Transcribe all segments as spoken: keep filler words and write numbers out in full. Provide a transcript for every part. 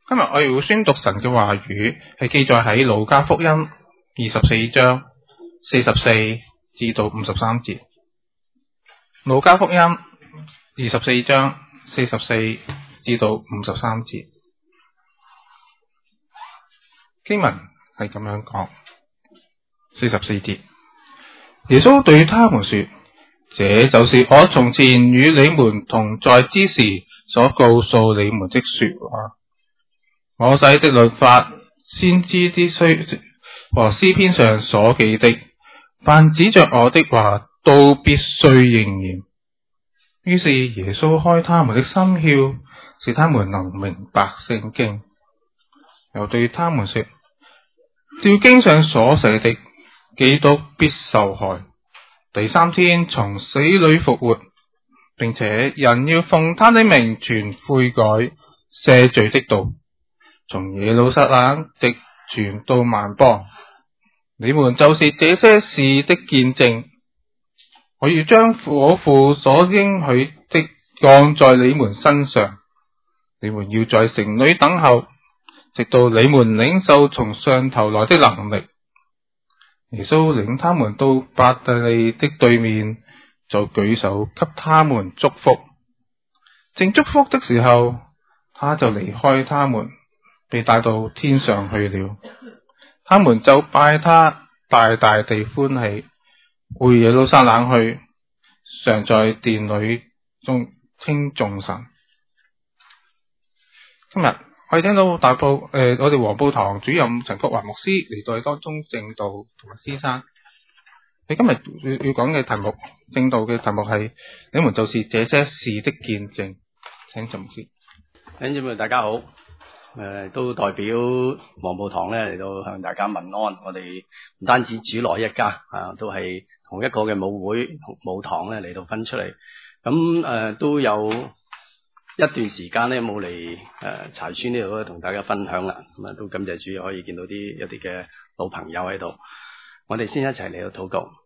今日我哋會宣讀神嘅話語，係記載喺路加福音二十四章四十四至到五十三節。路加福音二十四章四十四至到五十三節，經文係咁樣講。四十四節，耶穌對他們說：這就是我從前與你們同在之時所告訴你們的說話。摩西的律法、先知啲書和詩篇上所記的，凡指着我的話，都必須應驗。於是耶穌開他們的心竅，使他們能明白聖經。又對他們說：照經上所寫的，基督必受害，第三天從死裏復活，並且人要奉他的名傳悔改、赦罪的道，從耶路撒冷直傳到萬邦。你們就是這些事的見證。我要將我父所應許的降在你們身上。你們要在城裏等候，直到你們領受從上頭來的能力。耶穌領他們到伯大尼的對面，就舉手給他們祝福。正祝福的時候，他就離開他們，被帶到天上去了。他們就拜他，大大地歡喜，回耶路撒冷去，常在殿裏中稱頌神。今日我哋聽到大埔誒、呃，我哋黃埔堂主任陳國華牧師嚟到當中證道同埋師生。你今日要要講嘅題目，證道嘅題目係你們就是這些事的見證。請陳牧師。 弟兄姊妹大家好，誒、呃、都代表黃埔堂咧嚟到向大家問安。我哋唔單止主內一家啊，都係同一個嘅母會母堂咧嚟到分出嚟。咁誒、呃、都有一段時間咧冇嚟誒柴村呢度同大家分享啦。咁啊都感謝主可以見到啲一啲嘅老朋友喺度。我哋先一齊嚟到禱告。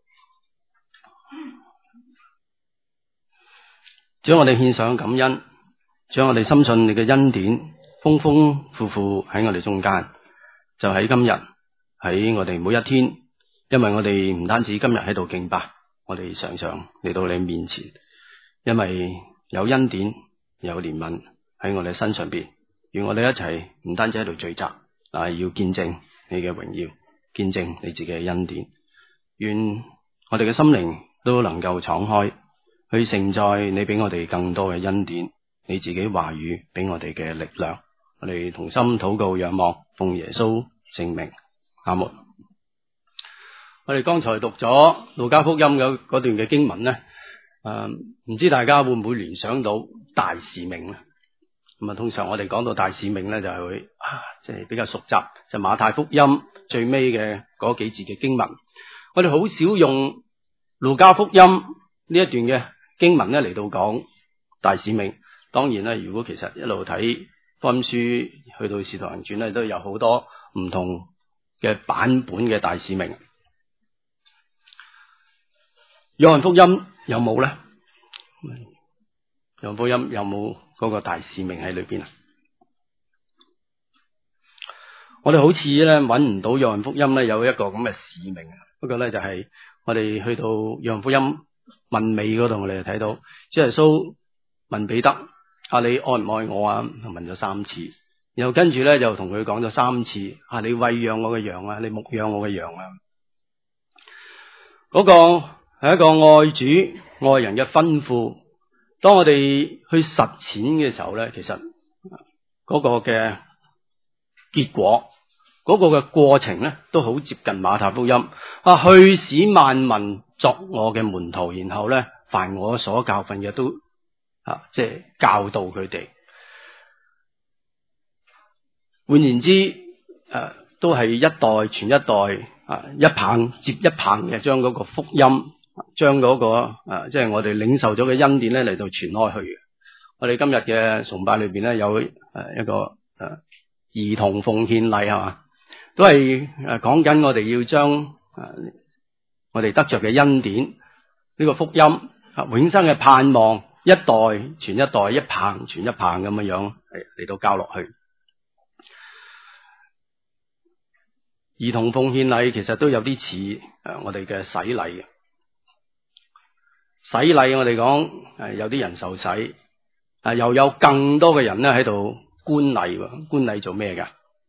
主，我哋獻上感恩。主，我哋深信你嘅恩典豐豐富富喺我哋中間，就喺今日，喺我哋每一天。因為我哋唔單止今日喺度敬拜，我哋常常嚟到你面前，因為有恩典有憐憫喺我哋身上邊，與我哋一齊唔單止喺度聚集，但係要見證你嘅榮耀，見證你自己嘅恩典。願我哋嘅心靈都能夠敞開，去承載你俾我哋更多嘅恩典，你自己話語俾我哋嘅力量。我哋同心禱告仰望，奉耶穌聖名，阿門。我哋剛才讀咗路加福音嗰段嘅經文咧，誒、呃，唔知大家會唔會聯想到大使命咧？咁啊，通常我哋講到大使命咧，就係會啊，即係比較熟習，就馬太福音最尾嘅嗰幾節嘅經文。我哋好少用路加福音呢一段嘅經文咧嚟到講大使命。當然咧，如果其實一路睇福音書去到使徒行傳咧，都有好多唔同嘅版本嘅大使命。約翰福音有冇咧？約翰福音有冇嗰個大使命喺裏邊啊？我哋好似咧揾唔到約翰福音咧有一個咁嘅使命啊。不過咧就係、是、我哋去到約翰福音問尾嗰度，我哋就睇到主耶穌問彼得：啊，你愛唔愛我啊？問咗三次，然後跟住咧就同佢講咗三次：啊，你餵養我嘅羊啊，你牧養我嘅羊啊。嗰、那個係一個愛主愛人嘅吩咐。當我哋去實踐嘅時候咧，其實嗰個嘅結果，嗰、那個嘅過程咧，都好接近馬太福音啊，去使萬民作我嘅門徒，然後咧，凡我所教訓嘅都啊，即係教導佢哋。換言之，誒、啊，都係一代傳一代啊，一棒接一棒嘅將嗰個福音。將嗰、那個啊，即係我哋領受咗嘅恩典咧嚟到傳開去嘅。我哋今日嘅崇拜裏邊咧有誒一個誒、啊、兒童奉獻禮係嘛，都係誒講緊我哋要將誒、啊、我哋得着嘅恩典呢、這個福音啊永生嘅盼望，一代傳一代，一棒傳一棒咁樣樣嚟嚟到交落去。 兒童奉獻禮其實都有啲似誒我哋嘅洗禮嘅。洗禮我哋講誒有啲人受洗，啊又有更多嘅人咧喺度觀禮喎。觀禮做咩㗎？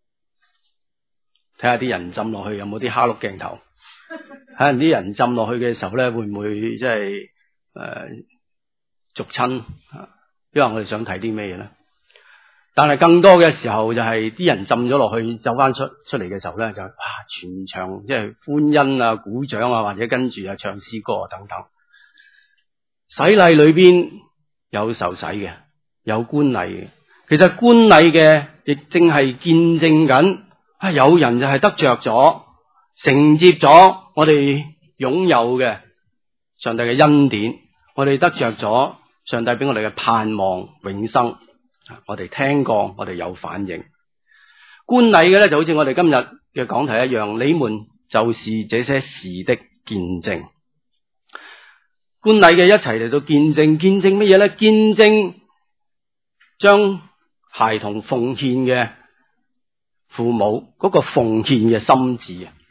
睇下啲人浸落去有冇啲蝦碌鏡頭，睇下啲人浸落去嘅時候咧會唔會即係誒逐親啊？因為我哋想睇啲咩嘢咧？但係更多嘅時候就係啲人浸咗落去走翻出出嚟嘅時候咧，就哇全場即係歡欣啊、鼓掌啊，或者跟住啊唱詩歌啊等等。洗禮裏邊有受洗嘅，有觀禮嘅。其實觀禮嘅亦正係見證緊啊，有人就係得着咗承接咗我哋擁有嘅上帝嘅恩典，我哋得着咗上帝俾我哋嘅盼望永生。我哋聽過，我哋有反應。觀禮嘅咧就好似我哋今日嘅講題一樣，你們就是這些事的見證。觀禮嘅一齊嚟到見證，見證乜嘢咧？見證將孩童奉獻嘅父母嗰個奉獻嘅心志啊！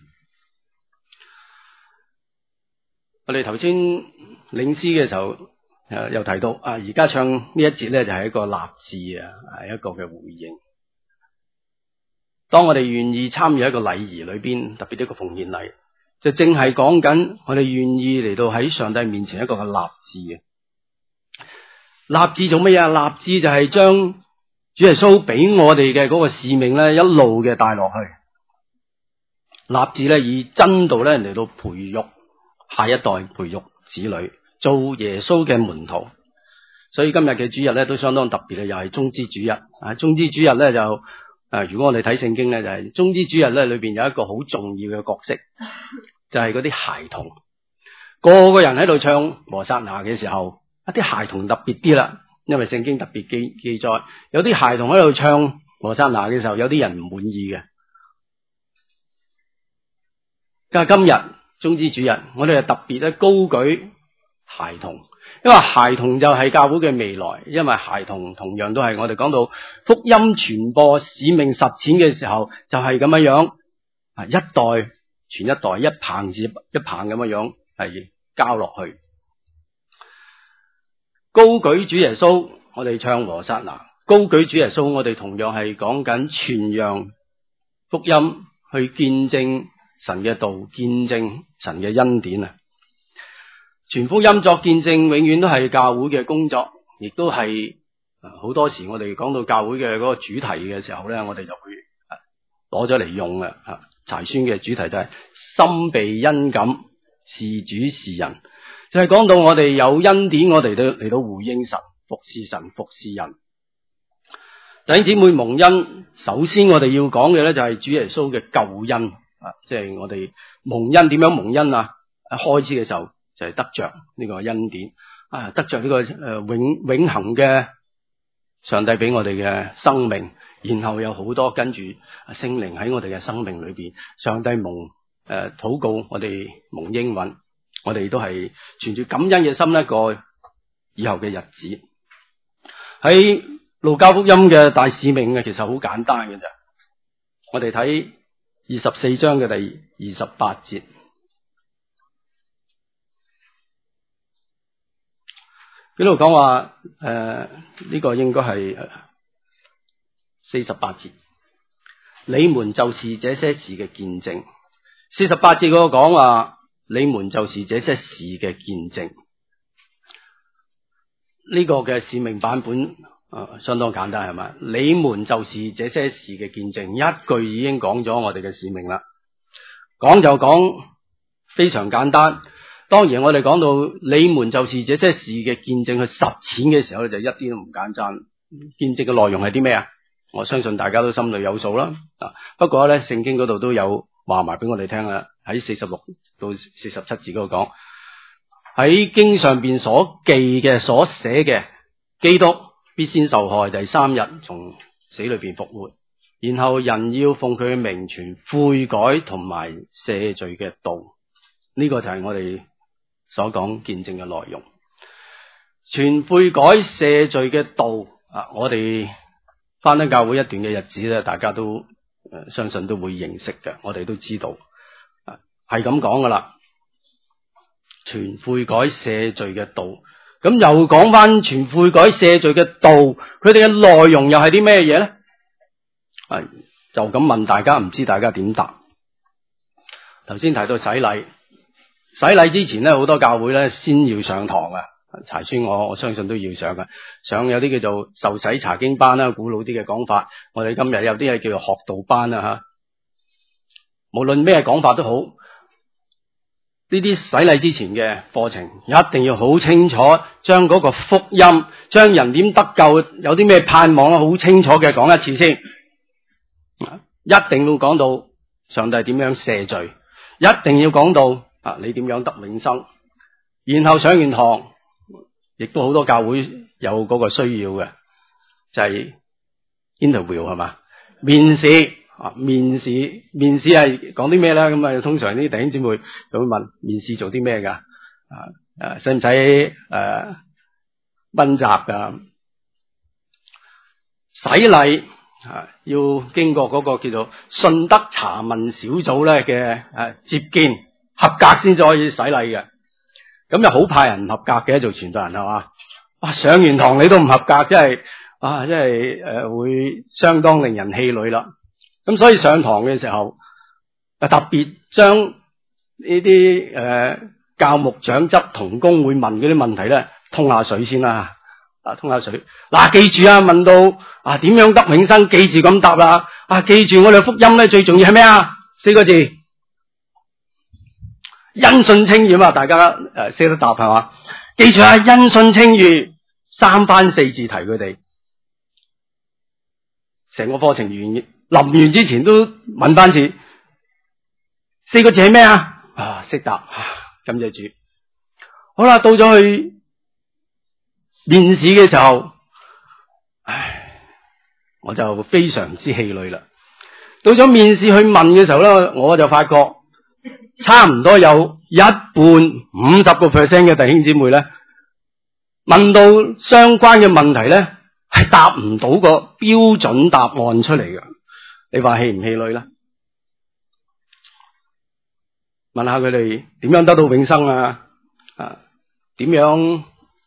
我哋頭先領詩嘅時候誒又提到啊，而家唱呢一節咧就係一個立志啊，係一個嘅回應。當我哋願意參與一個禮儀裏邊，特別呢個奉獻禮，就正係講緊我哋願意嚟到喺上帝面前一個嘅立志嘅。立志做乜嘢啊？立志就係將主耶穌俾我哋嘅嗰個使命咧，一路嘅帶落去。立志咧以真道咧嚟到培育下一代，培育子女，做耶穌嘅門徒。所以今日嘅主日咧都相當特別嘅，又係棕枝主日啊！棕枝主日咧就誒、呃，如果我哋睇聖經咧，就係棕枝主日咧裏邊有一個好重要嘅角色，就係嗰啲孩童。個個人喺度唱和散那嘅時候，一啲孩童特別啲啦，因為聖經特別記記載，有啲孩童喺度唱和散那嘅時候，有啲人唔滿意嘅。但係今日棕枝主日，我哋係特別咧高舉孩童，因為孩童就係教會嘅未來，因為孩童同樣都係我哋講到福音傳播使命實踐嘅時候，就係咁樣樣啊，一代傳一代，一棒接一棒咁樣樣係交落去。高舉主耶穌，我哋唱和散那；高舉主耶穌，我哋同樣係講緊傳揚福音，去見證神嘅道，見證神嘅恩典啊！傳福音作見證，永遠都係教會嘅工作，亦都係好多時我哋講到教會嘅嗰個主題嘅時候咧，我哋就會攞咗嚟用啦。吓，柴宣嘅主題就係心被恩感，事主是人，就係、是、講到我哋有恩典，我哋都嚟到回應神，服侍神，服侍人。弟兄姊妹蒙恩，首先我哋要講嘅咧就係主耶穌嘅救恩啊，即係我哋蒙恩點樣蒙恩啊？開始嘅時候就係得着呢個恩典啊，得着呢個誒永永恆嘅上帝俾我哋嘅生命，然後有好多跟住聖靈喺我哋嘅生命裏邊，上帝蒙誒禱告，我哋蒙應允，我哋都係存住感恩嘅心一個以後嘅日子。喺路加福音嘅大使命嘅其實好簡單嘅咋，我哋睇二十四章嘅第二十八節。呢度講話誒，呢、這個應該係四十八節，你們就是這些事嘅見證。四十八節嗰個講話，你們就是這些事嘅見證。呢、這個嘅使命版本誒、呃，相當簡單係咪？你們就是這些事嘅見證，一句已經講咗我哋嘅使命啦。講就講非常簡單。當然我哋講到你們就是這些事嘅見證去實踐嘅時候咧，就一啲都唔簡單。見證嘅內容係啲咩啊？我相信大家都心裏有數啦。啊，不過咧聖經嗰度都有話埋俾我哋聽啦。喺四十六到四十七字嗰度講，喺經上邊所記嘅、所寫嘅，基督必先受害，第三日從死裏邊復活，然後人要奉佢嘅名傳悔改同埋赦罪嘅道。呢、這個就係我哋所講見證嘅內容，傳悔改赦罪嘅道啊！我哋翻到教會一段嘅日子咧，大家都誒相信都會認識嘅，我哋都知道，係咁講噶啦。傳悔改赦罪嘅道，咁又講翻傳悔改赦罪嘅道，佢哋嘅內容又係啲咩嘢咧？係就咁問大家，唔知大家點答？頭先提到洗禮，洗禮之前咧，好多教會咧先要上堂啊。柴宣我我相信都要上嘅，上有啲叫做受洗查經班啦，古老啲嘅講法。我哋今日有啲係叫做學道班啦吓。無論咩講法都好，呢啲洗禮之前嘅課程一定要好清楚，將嗰個福音，將人點得救，有啲咩盼望啊，好清楚嘅講一次先。一定要講到上帝點樣赦罪，一定要講到啊你點樣得永生。然後上完堂，亦都好多教會有嗰個需要嘅，就係、是、interview 係嘛，面試啊，面試面試係講啲咩咧？咁啊，通常啲弟兄姊妹就會問面試做啲咩噶？啊誒，使唔使誒溫習噶？洗禮啊，要經過嗰個叫做信德查問小組咧嘅誒接見，合格先至可以洗禮嘅。咁又好怕人唔合格嘅，做傳道人係嘛？哇！上完堂你都唔合格，真係啊，真係誒、呃、會相當令人氣餒啦。咁所以上堂嘅時候，啊特別將呢啲誒教牧長執同工會問嗰啲問題咧，通下水先啦。啊，通下水。嗱、啊，記住啊，問到啊點樣得永生，記住咁答啦。啊，記住我哋福音咧最重要係咩啊？四個字。因信稱義嘛，大家誒識得答係嘛？記住啊，因信稱義，三番四字提佢哋，成個課程完臨完之前都問翻次，四個字係咩啊？啊，識答，感謝主。好啦，到咗去面試嘅時候，唉，我就非常之氣餒啦。到咗面試去問嘅時候咧，我就發覺。差唔多有一半五十個 percent 嘅弟兄姊妹咧，問到相關嘅問題咧，係答唔到個標準答案出嚟嘅。你話氣唔氣餒咧？問下佢哋點樣得到永生啊？啊，點樣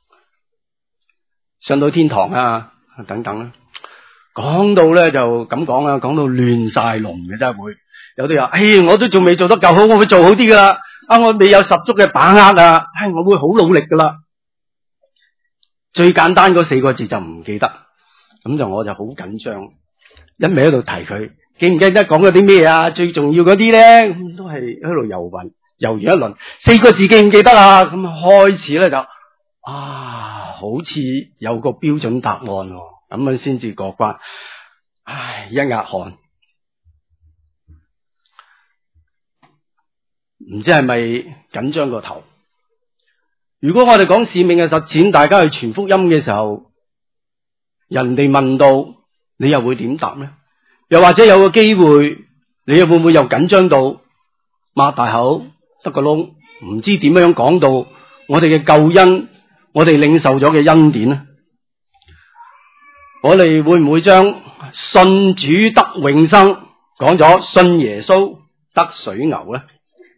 上到天堂啊？等等啦。講到咧就咁講啊，講到亂晒龍嘅真係會。有啲話，唉，我都仲未做得夠好，我會做好啲噶啦。啊，我未有十足嘅把握啊，唉，我會好努力噶啦。最簡單嗰四個字就唔記得，咁就我就好緊張，一味喺度提佢，記唔記得講嗰啲咩啊？最重要嗰啲咧，都係喺度遊魂，遊完一輪，四個字記唔記得啊？咁開始咧就啊，好似有個標準答案，咁樣先至過關。唉，一額汗。唔知係咪緊張個頭？如果我哋講使命嘅實踐，大家去傳福音嘅時候，人哋問到你又會點答呢？又或者有個機會，你又會唔會又緊張到擘大口得個窿，唔知點樣講到我哋嘅救恩，我哋領受咗嘅恩典呢？我哋會唔會將信主得永生講咗信耶穌得水牛呢？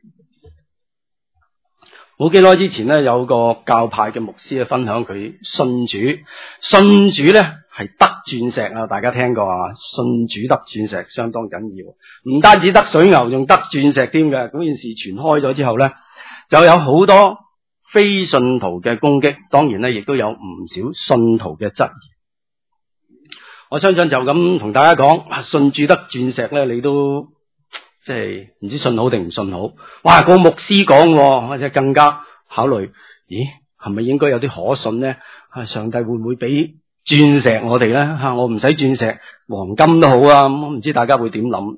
冇幾耐之前咧，有個教派嘅牧師咧分享佢信主，信主咧係得鑽石啊！大家聽過啊？信主得鑽石相當緊要，唔單止得水牛，仲得鑽石添嘅。嗰件事傳開咗之後咧，就有好多非信徒嘅攻擊，當然咧亦都有唔少信徒嘅質疑。我相信就咁同大家講，信主得鑽石咧，你都。即係唔知信好定唔信好，哇！個牧師講，或者更加考慮，咦，係咪應該有啲可信呢？啊，上帝會唔會俾鑽石我哋咧？吓、啊，我唔使鑽石，黃金都好啊！咁唔知大家會點諗？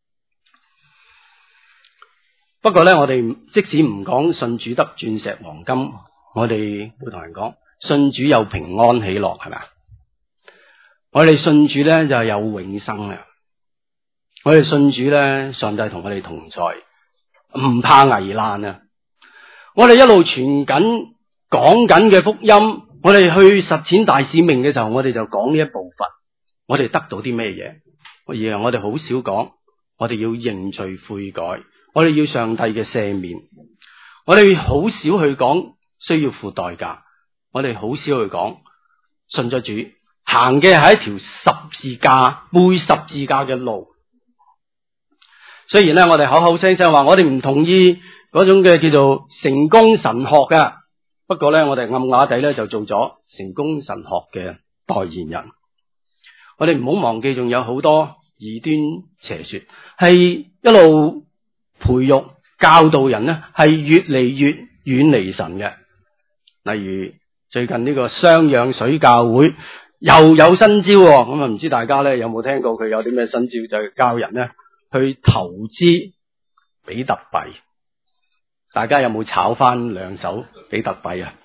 不過咧，我哋即使唔講信主得鑽石黃金，我哋會同人講信主有平安喜樂，係咪啊？我哋信主咧就係有永生啊！我哋信主咧，上帝同我哋同在，唔怕危難啊！我哋一路傳緊、講緊嘅福音，我哋去實踐大使命嘅時候，我哋就講呢一部分。我哋得到啲咩嘢？ 而係我哋好少講，我哋要認罪悔改，我哋要上帝嘅赦免，我哋好少去講需要付代價，我哋好少去講信咗主行嘅係一條十字架背十字架嘅路。雖然咧我哋口口聲聲話我哋唔同意嗰種嘅叫做成功神學嘅，不過咧我哋暗啞底咧就做咗成功神學嘅代言人。我哋唔好忘記仲有好多異端邪說，係一路培育教導人呢係越嚟越遠離神嘅。例如最近呢個雙氧水教會又有新招，咁啊唔知大家咧有冇聽過佢有啲咩新招，就係教人呢去投資比特幣。大家有冇炒翻兩手比特幣啊？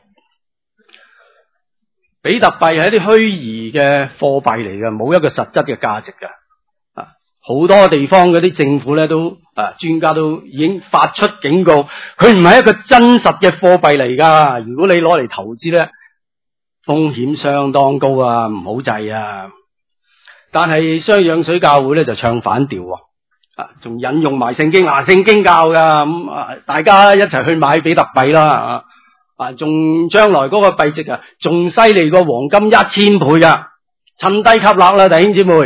比特幣係一啲虛擬嘅貨幣嚟嘅，冇一個實質嘅價值嘅。啊，好多地方嗰啲政府咧都啊專家都已經發出警告，佢唔係一個真實嘅貨幣嚟噶。如果你攞嚟投資咧，風險相當高啊，唔好制啊。但係雙氧水教會咧就唱反調，啊，仲引用埋聖經，嗱、啊，聖經教噶，咁啊，大家一齊去買比特幣啦，啊。啊，仲將來嗰個幣值啊，仲犀利過黃金一千倍啊！趁低吸納啦，弟兄姊妹。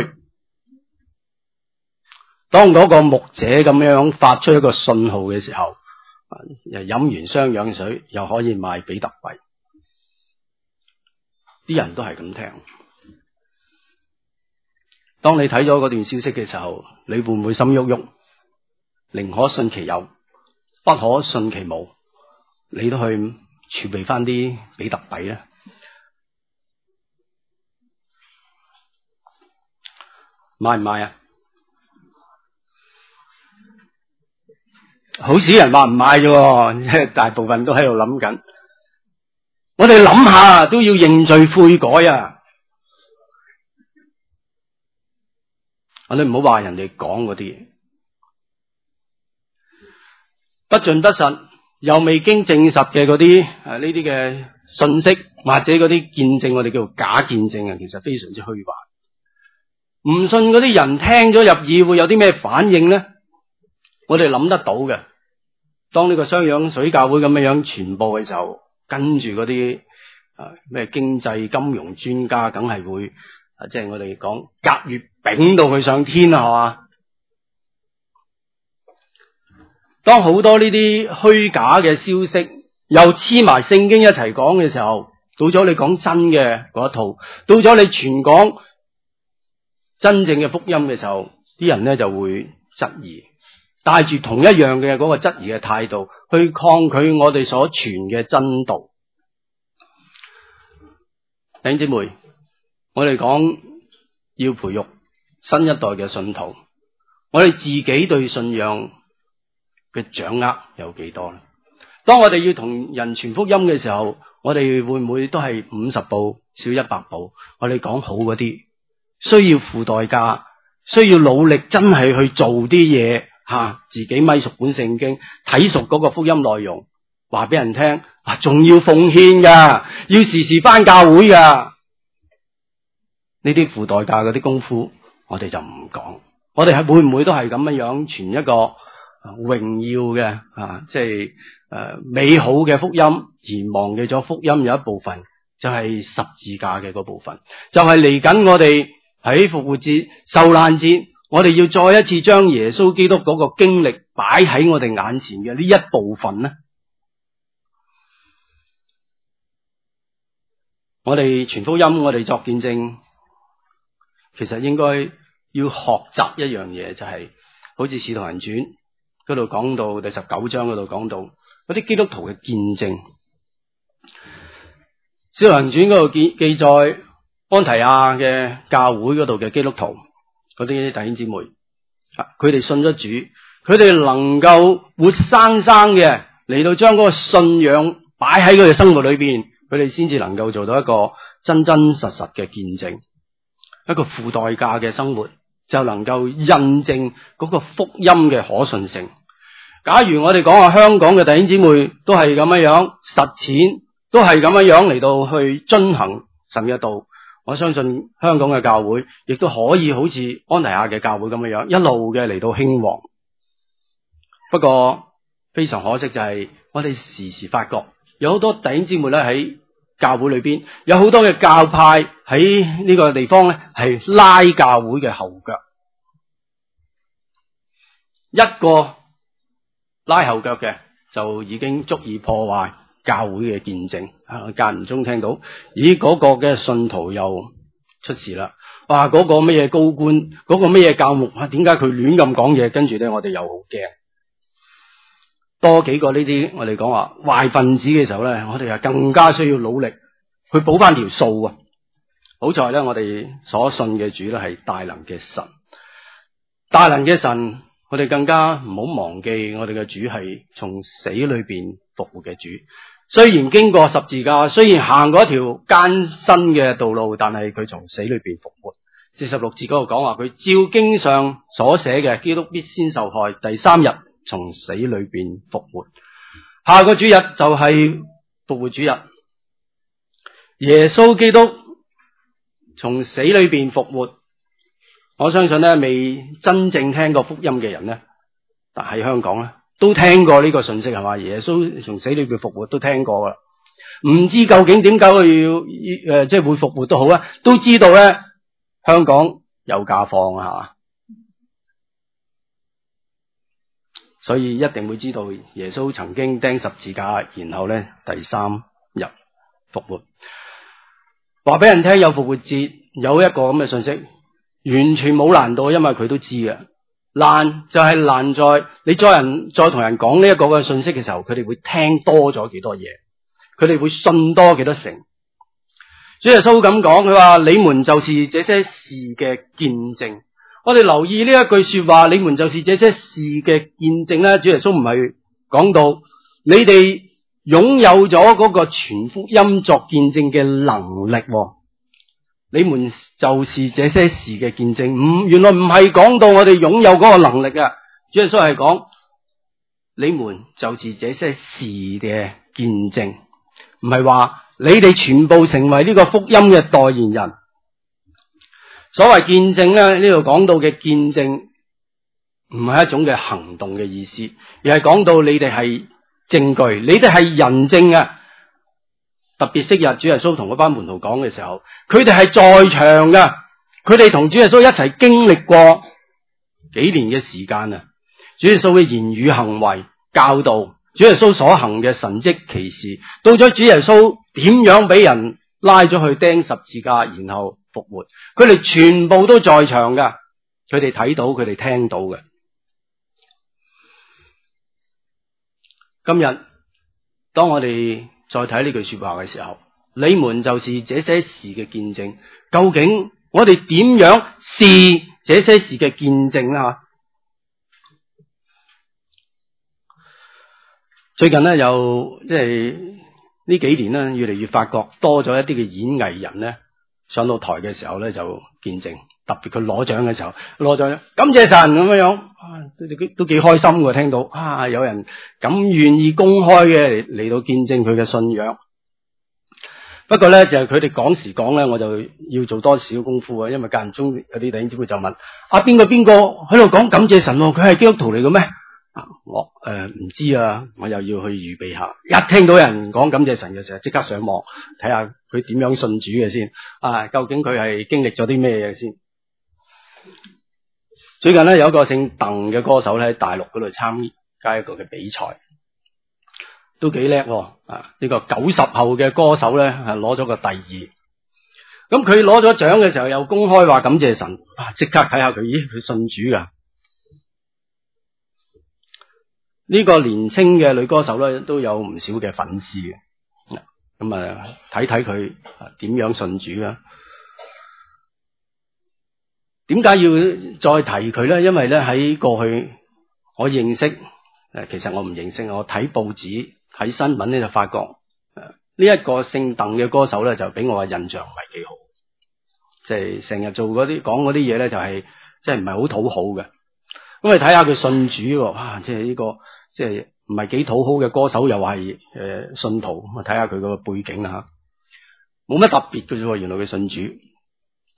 當嗰個牧者咁樣發出一個信號嘅時候，啊，又飲完雙氧水，又可以買比特幣，啲人都係咁聽。當你睇咗嗰段消息嘅時候，你會唔會心喐喐？寧可信其有，不可信其無。你都去儲備翻啲比特幣咧，買唔買啊？好少人話唔買啫，大部分都喺度諗緊。我哋諗下都要認罪悔改啊！我哋唔好話人哋講嗰啲嘢，不盡不實，又未經證實嘅嗰啲啊，呢啲嘅信息或者嗰啲見證，我哋叫做假見證啊，其實非常之虛幻。唔信嗰啲人聽咗入耳會有啲咩反應咧？我哋諗得到嘅。當呢個雙氧水教會咁樣樣傳播嘅時候，跟住嗰啲啊咩經濟金融專家，梗係會啊，即係我哋講隔月餅到佢上天啊，係嘛？當好多呢啲虛假嘅消息又黐埋聖經一齊講嘅時候，到咗你講真嘅嗰一套，到咗你傳講真正嘅福音嘅時候，啲人咧就會質疑，帶住同一樣嘅嗰個質疑嘅態度去抗拒我哋所傳嘅真道。弟兄姊妹，我哋講要培育新一代嘅信徒，我哋自己對信仰嘅掌握有幾多呢？當我哋要同人傳福音嘅時候，我哋會唔會都係五十步少一百步？我哋講好嗰啲，需要付代價，需要努力，真係去做啲嘢吓，自己咪熟本聖經，睇熟嗰個福音內容，話俾人聽啊，仲要奉獻噶，要時時返教會噶。呢啲付代價嗰啲功夫，我哋就唔講。我哋係會唔會都係咁樣樣傳一個榮耀嘅啊，即係誒、呃、美好嘅福音，而忘記咗福音有一部分就係十字架嘅嗰部分，就係嚟緊我哋喺復活節、受難節，我哋要再一次將耶穌基督嗰個經歷擺喺我哋眼前嘅呢一部分呢？我哋傳福音，我哋作見證，其實應該要學習一樣嘢，就係、是、好似《使徒行傳》嗰度講到第十九章嗰度講到嗰啲基督徒嘅見證，《使徒行傳》嗰度記記載安提亞嘅教會嗰度嘅基督徒嗰啲弟兄姊妹，佢哋信咗主，佢哋能夠活生生嘅嚟到將嗰個信仰擺喺佢哋生活裏邊，佢哋先至能夠做到一個真真實實嘅見證，一個付代價嘅生活，就能夠印證嗰個福音嘅可信性。假如我哋講下香港嘅弟兄姊妹都係咁樣樣實踐，都係咁樣樣嚟到去遵行神嘅道，我我相信香港嘅教會亦都可以好似安提亞嘅教會咁樣樣，一路嘅嚟到興旺。不過非常可惜就係我哋時時發覺有好多弟兄姊妹咧喺教會裏邊，有好多嘅教派喺呢個地方咧係拉教會嘅後腳，一個拉後腳嘅就已經足以破壞教會嘅見證。啊，間唔中聽到，咦嗰個嘅信徒又出事啦！哇，嗰個乜嘢高官，嗰個乜嘢教牧啊，點解佢亂咁講嘢？跟住咧，我哋又好驚。多幾個呢啲我哋講話壞分子嘅時候咧，我哋啊更加需要努力去補翻條數啊！好在咧，我哋所信嘅主咧係大能嘅神，大能嘅神，我哋更加唔好忘記我哋嘅主係從死裏邊復活嘅主。雖然經過十字架，雖然行過一條艱辛嘅道路，但係佢從死裏邊復活。四十六節嗰度講話，佢照經上所寫嘅，基督必先受害，第三日從死裏邊復活。下個主日就係復活主日，耶穌基督從死裏邊復活。我相信咧，未真正聽過福音嘅人咧，但喺香港咧都聽過呢個信息係嘛？耶穌從死裏邊復活都聽過噶啦，唔知究竟點解佢要誒即係會復活都好啊，都知道咧香港有假放啊，所以一定會知道耶穌曾經釘十字架，然後咧第三日復活。話俾人聽有復活節，有一個咁嘅信息，完全冇難度，因為佢都知嘅。難就係難在你再人再同人講呢一個嘅信息嘅時候，佢哋會聽多咗幾多嘢，佢哋會信多幾多成。主耶穌咁講，佢話你們就是這些事嘅見證。我哋留意呢一句說話，你們就是這些事嘅見證咧。主耶穌唔係講到你哋擁有咗嗰個傳福音作見證嘅能力，你們就是這些事嘅見證。唔，原來唔係講到我哋擁有嗰個能力啊。主耶穌係講你們就是這些事嘅見證，唔係話你哋全部成為呢個福音嘅代言人。所謂見證咧，呢度講到嘅見證唔係一種嘅行動嘅意思，而係講到你哋係證據，你哋係人證啊。特別昔日主耶穌同嗰班門徒講嘅時候，佢哋係在場噶，佢哋同主耶穌一齊經歷過幾年嘅時間啊。主耶穌嘅言語行為教導，主耶穌所行嘅神蹟奇事，到咗主耶穌點樣俾人拉咗去釘十字架，然後復活，佢哋全部都在場噶，佢哋睇到，佢哋聽到嘅。今日當我哋再睇呢句說話嘅時候，你們就是這些事嘅見證。究竟我哋點樣是這些事嘅見證啦？最近呢，有即係呢幾年呢，越嚟越發覺多咗一啲嘅演藝人呢，上到台嘅時候呢，就見證，特別佢攞獎嘅時候攞獎，感謝神咁樣樣，啊、都都都幾開心嘅。聽到啊，有人咁願意公開嘅嚟嚟到見證佢嘅信仰。不過呢，就係佢哋講時講呢，我就要做多少功夫啊，因為間唔中有啲弟兄姊妹就問啊，邊個邊個喺度講感謝神，佢係基督徒嚟嘅咩？啊，我誒唔知啊，我又要去預備下。一聽到有人講感謝神嘅時候，即刻上網睇下佢點樣信主嘅先。啊，究竟佢係經歷咗啲咩嘢先？最近咧有一個姓鄧嘅歌手咧喺大陸嗰度參加一個嘅比賽，都幾叻喎。啊，呢個九十後嘅歌手咧係攞咗個第二。咁佢攞咗獎嘅時候又公開話感謝神。啊，即刻睇下佢，咦，佢信主噶。呢個年青嘅女歌手咧都有唔少嘅粉絲嘅，咁啊睇睇佢點樣信主啊？點解要再提佢咧？因為咧喺過去我認識誒，其實我唔認識，我睇報紙睇新聞咧就發覺誒呢一個姓鄧嘅歌手咧就俾我嘅印象唔係幾好，即係成日做嗰啲講嗰啲嘢咧就係即係唔係好討好嘅。咁你睇下佢信主，哇！即係呢個即係唔係幾討好嘅歌手，又係誒信徒。咁啊睇下佢個背景啦吓，冇乜特別嘅啫。原來佢信主，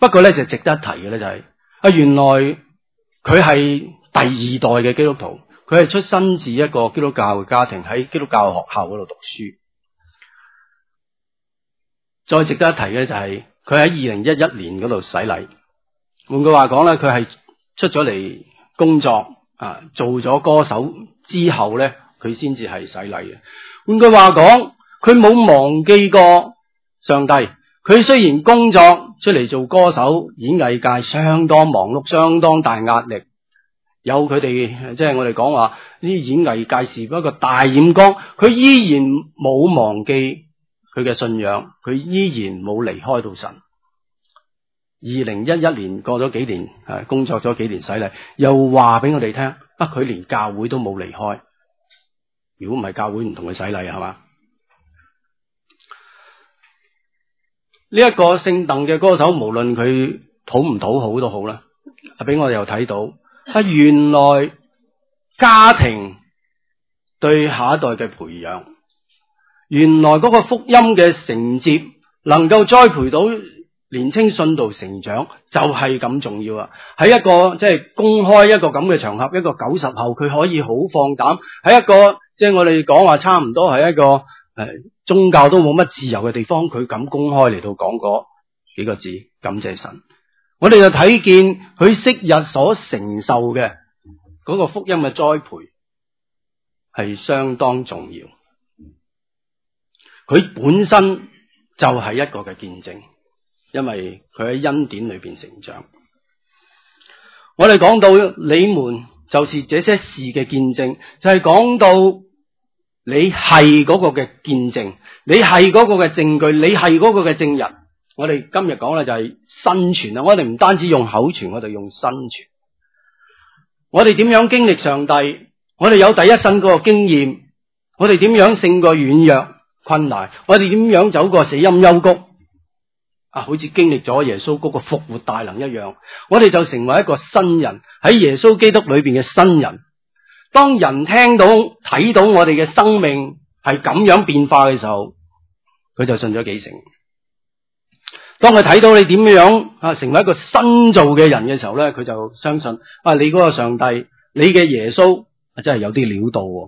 不過咧就值得一提嘅咧就係、是、啊，原來佢係第二代嘅基督徒，佢係出身自一個基督教嘅家庭，喺基督教學校嗰度讀書。再值得一提嘅就係佢喺二零一一年嗰度洗禮。換句話講咧，佢係出咗嚟工作啊，做咗歌手之後咧，佢先至係洗禮嘅。換句話講，佢冇忘記過上帝。佢雖然工作出嚟做歌手，演藝界相當忙碌，相當大壓力，有佢哋即係我哋講話呢啲演藝界是一個大染缸，佢依然冇忘記佢嘅信仰，佢依然冇離開到神。二零一一年過咗幾年，誒，工作咗幾年洗禮，又話俾我哋聽，啊，佢連教會都冇離開。如果唔係教會唔同佢洗禮係嘛？呢一個姓鄧嘅歌手，無論佢討唔討好都好啦，俾我哋又睇到，啊，原來家庭對下一代嘅培養，原來嗰個福音嘅承接，能夠栽培到年青信徒成長，就係咁重要啊！喺一個即係公開一個咁嘅場合，一個九十後佢可以好放膽，喺一個即係我哋講話差唔多係一個誒、呃、宗教都冇乜自由嘅地方，佢咁公開嚟到講嗰幾個字，感謝神。我哋就睇見佢昔日所承受嘅嗰個福音嘅栽培係相當重要，佢本身就係一個嘅見證。因為佢喺恩典裏邊成長，我哋講到你們就是這些事嘅見證，就係講到你係嗰個嘅見證，你係嗰個嘅證據，你係嗰個嘅證人。我哋今日講咧就係身傳啊！我哋唔單止用口傳，我哋用身傳。我哋點樣經歷上帝？我哋有第一身嗰個經驗，我哋點樣勝過軟弱困難？我哋點樣走過死蔭幽谷？啊，好似經歷咗耶穌嗰個復活大能一樣，我哋就成為一個新人，喺耶穌基督裏邊嘅新人。當人聽到睇到我哋嘅生命係咁樣變化嘅時候，佢就信咗幾成。當佢睇到你點樣啊成為一個新造嘅人嘅時候咧，佢就相信啊，你嗰個上帝，你嘅耶穌啊真係有啲料到喎。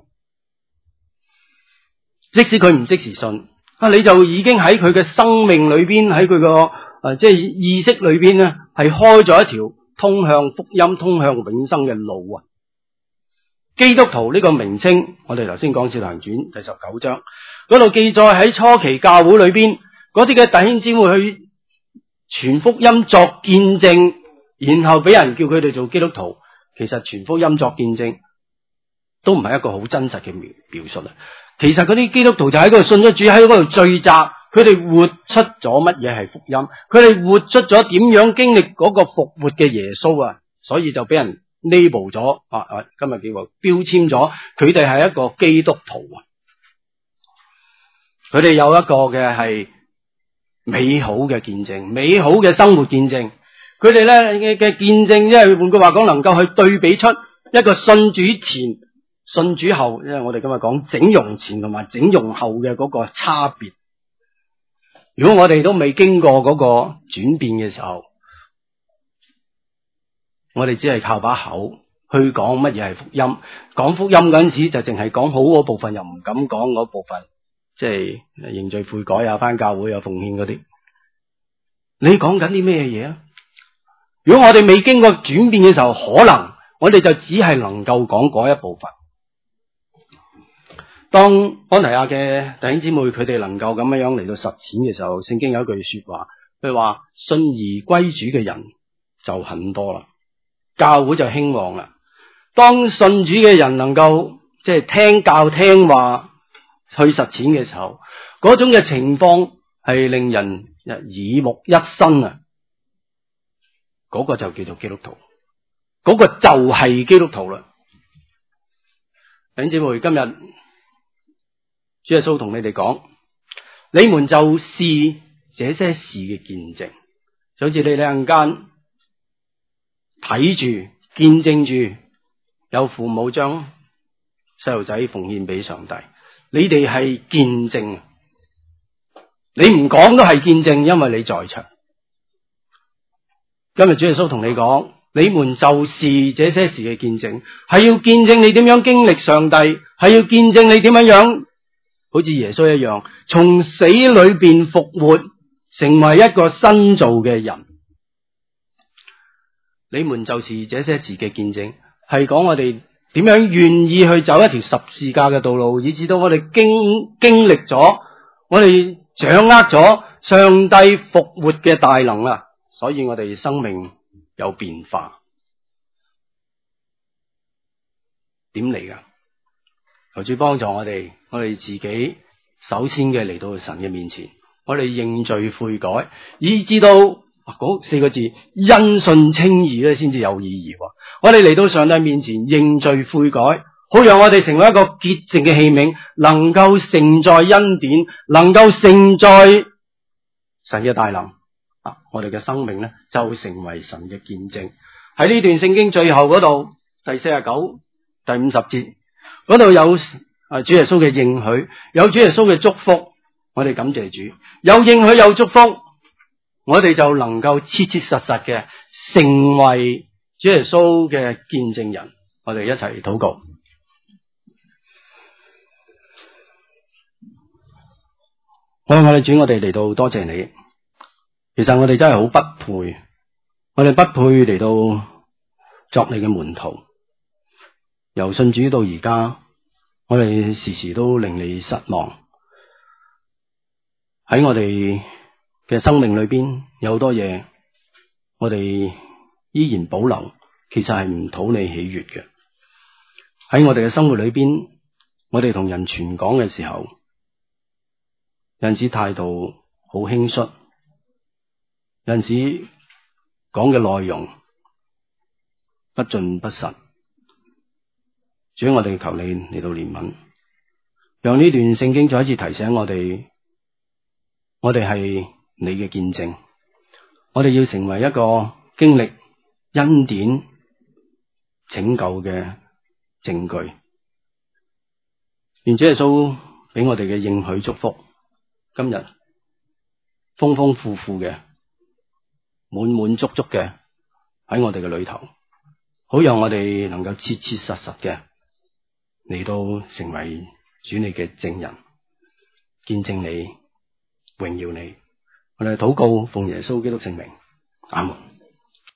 即使佢唔即時信。啊！你就已經喺佢嘅生命裏邊，喺佢個誒即係意識裏邊咧，係開咗一條通向福音、通向永生嘅路啊！基督徒呢個名稱，我哋頭先講《使徒行傳》第十九章嗰度記載，喺初期教會裏邊嗰啲嘅弟兄姊妹去傳福音作見證，然後俾人叫佢哋做基督徒。其實傳福音作見證都唔係一個好真實嘅描描述啊！其實嗰啲基督徒就喺嗰度信咗主，喺嗰度聚集，佢哋活出咗乜嘢係福音，佢哋活出咗點樣經歷嗰個復活嘅耶穌啊，所以就俾人 label 咗啊啊！今日叫做標籤咗，佢哋係一個基督徒啊，佢哋有一個嘅係美好嘅見證，美好嘅生活見證，佢哋咧嘅嘅見證，即係換句話講，能夠去對比出一個信主前。信主後，因為我哋今日講整容前同埋整容後嘅嗰個差別。如果我哋都未經過嗰個轉變嘅時候，我哋只係靠把口去講乜嘢係福音。講福音嗰陣時就淨係講好嗰部分，又唔敢講嗰部分，即係認罪悔改啊，返教會啊，奉獻嗰啲。你講緊啲咩嘢啊？如果我哋未經過轉變嘅時候，可能我哋就只係能夠講嗰一部分。當安提亞嘅弟兄姊妹佢哋能夠咁樣嚟到實踐嘅時候，聖經有一句說話，佢話信而歸主嘅人就很多啦，教會就興旺啦。當信主嘅人能夠即係聽教聽話去實踐嘅時候，嗰種嘅情況係令人耳目一新啊！嗰個就叫做基督徒，嗰個就係基督徒啦。弟兄姊妹，今日主耶穌同你哋講，你們就是這些事嘅見證，就好似你哋陣間睇住見證住有父母將細路仔奉獻俾上帝，你哋係見證，你唔講都係見證，因為你在場。 今日主耶穌同你講，你們就是這些事嘅見證，係要見證你點樣經歷上帝，係要見證你點樣樣好似耶穌一樣，從死裏邊復活，成為一個新造嘅人。你們就是這些事嘅見證，係講我哋點樣願意去走一條十字架嘅道路，以至到我哋經經歷咗，我哋掌握咗上帝復活嘅大能啊！所以我哋生命有變化。點嚟噶？求主幫助我哋，我哋自己首先嘅嚟到神嘅面前，我哋認罪悔改，以至到嗰四個字因信稱義咧，先至有意義。我哋嚟到上帝面前認罪悔改，好讓我哋成為一個潔淨嘅器皿，能夠承載恩典，能夠承載神嘅大能。啊，我哋嘅生命咧就成為神嘅見證。喺呢段聖經最後嗰度，第四十九、第五十節嗰度有啊主耶穌嘅應許，有主耶穌嘅祝福。我哋感謝主，有應許有祝福，我哋就能夠切切實實嘅成為主耶穌嘅見證人。我哋一齊禱告。我哋我哋主，我哋嚟到多謝你。其實我哋真係好不配，我哋不配嚟到作你嘅門徒。由信主到而家，我哋時時都令你失望。喺我哋嘅生命裏邊，有好多嘢我哋依然保留，其實係唔討你喜悅嘅。喺我哋嘅生活裏邊，我哋同人傳講嘅時候，有陣時態度好輕率，有陣時講嘅內容不盡不實。主，我哋求你嚟到憐憫，讓呢段聖經再一次提醒我哋，我哋係你嘅見證，我哋要成為一個經歷恩典拯救嘅證據。願主耶穌俾我哋嘅應許祝福，今日豐豐富富嘅，滿滿足足嘅喺我哋嘅裏頭，好讓我哋能夠切切實實嘅嚟到成為主你嘅證人，見證你，榮耀你。我哋禱告奉耶穌基督聖名，阿門。